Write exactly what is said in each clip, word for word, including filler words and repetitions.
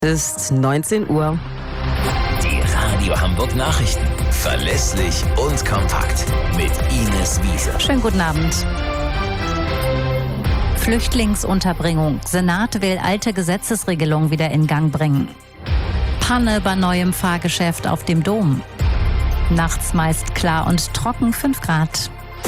Ist neunzehn Uhr. Die Radio Hamburg Nachrichten. Verlässlich und kompakt. Mit Ines Wiese. Schönen guten Abend. Flüchtlingsunterbringung. Senat will alte Gesetzesregelung wieder in Gang bringen. Panne bei neuem Fahrgeschäft auf dem Dom. Nachts meist klar und trocken, fünf Grad.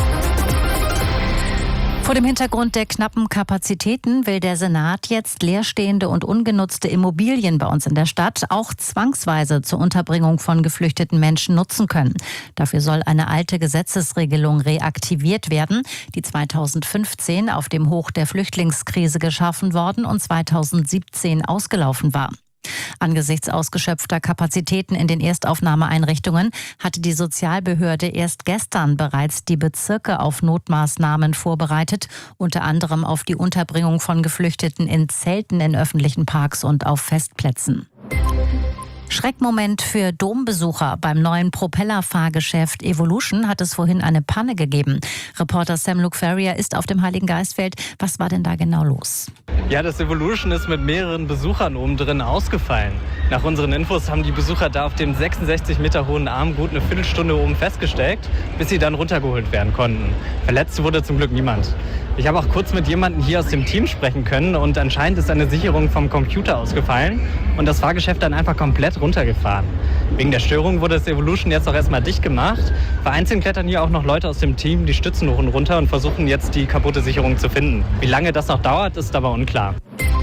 Vor dem Hintergrund der knappen Kapazitäten will der Senat jetzt leerstehende und ungenutzte Immobilien bei uns in der Stadt auch zwangsweise zur Unterbringung von geflüchteten Menschen nutzen können. Dafür soll eine alte Gesetzesregelung reaktiviert werden, die zweitausendfünfzehn auf dem Hoch der Flüchtlingskrise geschaffen worden und zweitausendsiebzehn ausgelaufen war. Angesichts ausgeschöpfter Kapazitäten in den Erstaufnahmeeinrichtungen hatte die Sozialbehörde erst gestern bereits die Bezirke auf Notmaßnahmen vorbereitet, unter anderem auf die Unterbringung von Geflüchteten in Zelten in öffentlichen Parks und auf Festplätzen. Schreckmoment für Dombesucher. Beim neuen Propellerfahrgeschäft Evolution hat es vorhin eine Panne gegeben. Reporter Sam Luke Ferrier ist auf dem Heiligen Geistfeld. Was war denn da genau los? Ja, das Evolution ist mit mehreren Besuchern oben drin ausgefallen. Nach unseren Infos haben die Besucher da auf dem sechsundsechzig Meter hohen Arm gut eine Viertelstunde oben festgesteckt, bis sie dann runtergeholt werden konnten. Verletzt wurde zum Glück niemand. Ich habe auch kurz mit jemandem hier aus dem Team sprechen können und anscheinend ist eine Sicherung vom Computer ausgefallen und das Fahrgeschäft dann einfach komplett runtergefahren. Wegen der Störung wurde das Evolution jetzt auch erstmal dicht gemacht. Vereinzelt klettern hier auch noch Leute aus dem Team die Stützen hoch und runter und versuchen jetzt die kaputte Sicherung zu finden. Wie lange das noch dauert, ist aber unklar.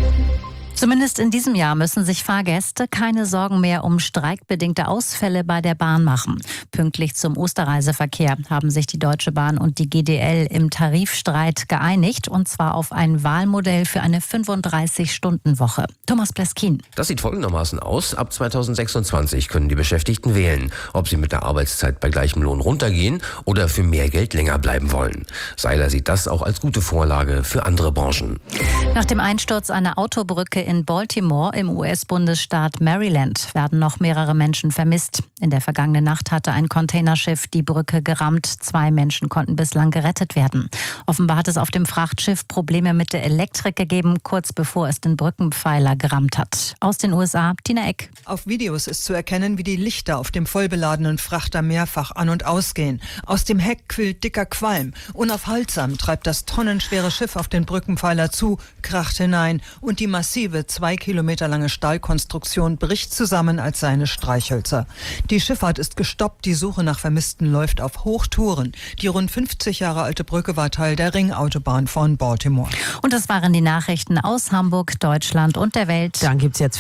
Zumindest in diesem Jahr müssen sich Fahrgäste keine Sorgen mehr um streikbedingte Ausfälle bei der Bahn machen. Pünktlich zum Osterreiseverkehr haben sich die Deutsche Bahn und die G D L im Tarifstreit geeinigt, und zwar auf ein Wahlmodell für eine fünfunddreißig-Stunden-Woche. Thomas Pleskin. Das sieht folgendermaßen aus. Ab zweitausendsechsundzwanzig können die Beschäftigten wählen, ob sie mit der Arbeitszeit bei gleichem Lohn runtergehen oder für mehr Geld länger bleiben wollen. Seiler sieht das auch als gute Vorlage für andere Branchen. Nach dem Einsturz einer Autobrücke in Baltimore im U S-Bundesstaat Maryland werden noch mehrere Menschen vermisst. In der vergangenen Nacht hatte ein Containerschiff die Brücke gerammt. Zwei Menschen konnten bislang gerettet werden. Offenbar hat es auf dem Frachtschiff Probleme mit der Elektrik gegeben, kurz bevor es den Brückenpfeiler gerammt hat. Aus den U S A, Tina Eck. Auf Videos ist zu erkennen, wie die Lichter auf dem vollbeladenen Frachter mehrfach an- und ausgehen. Aus dem Heck quillt dicker Qualm. Unaufhaltsam treibt das tonnenschwere Schiff auf den Brückenpfeiler zu, kracht hinein und die massive zwei Kilometer lange Stahlkonstruktion bricht zusammen als seine Streichhölzer. Die Schifffahrt ist gestoppt, die Suche nach Vermissten läuft auf Hochtouren. Die rund fünfzig Jahre alte Brücke war Teil der Ringautobahn von Baltimore. Und das waren die Nachrichten aus Hamburg, Deutschland und der Welt. Dann gibt's jetzt